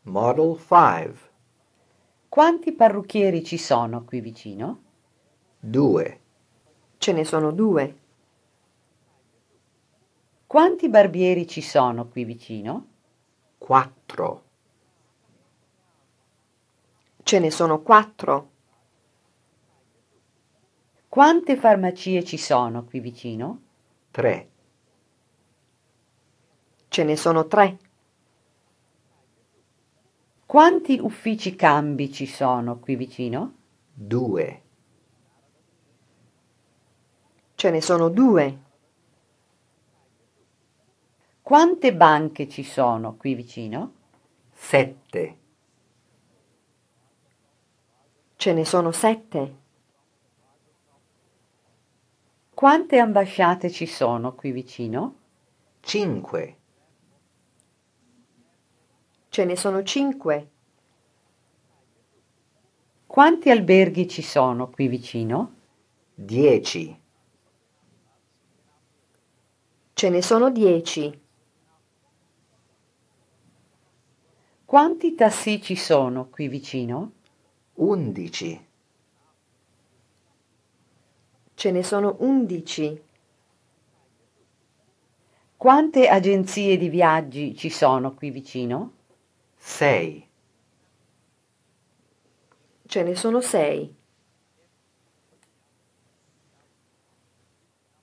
Model 5. Quanti parrucchieri ci sono qui vicino? 2. Ce ne sono 2. Quanti barbieri ci sono qui vicino? 4. Ce ne sono 4. Quante farmacie ci sono qui vicino? 3. Ce ne sono 3. Quanti uffici cambi ci sono qui vicino? 2. Ce ne sono 2. Quante banche ci sono qui vicino? 7. Ce ne sono 7. Quante ambasciate ci sono qui vicino? 5. Ce ne sono 5. Quanti alberghi ci sono qui vicino? 10. Ce ne sono 10. Quanti tassì ci sono qui vicino? 11. Ce ne sono 11. Quante agenzie di viaggi ci sono qui vicino? 6. Ce ne sono 6.